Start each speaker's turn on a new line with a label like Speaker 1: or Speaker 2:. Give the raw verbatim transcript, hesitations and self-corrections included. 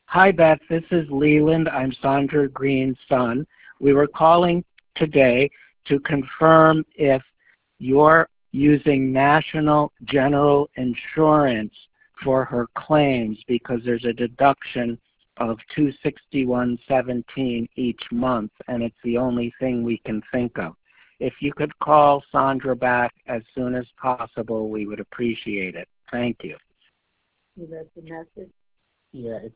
Speaker 1: Hi, Beth. This is Leland. I'm Sandra Green's son. We were calling today to confirm if you're using National General Insurance for her claims, because there's a deduction of two hundred sixty-one dollars and seventeen cents each month, and it's the only thing we can think of. If you could call Sandra back as soon as possible, we would appreciate it. Thank you.
Speaker 2: You left the message?
Speaker 1: Yeah, it's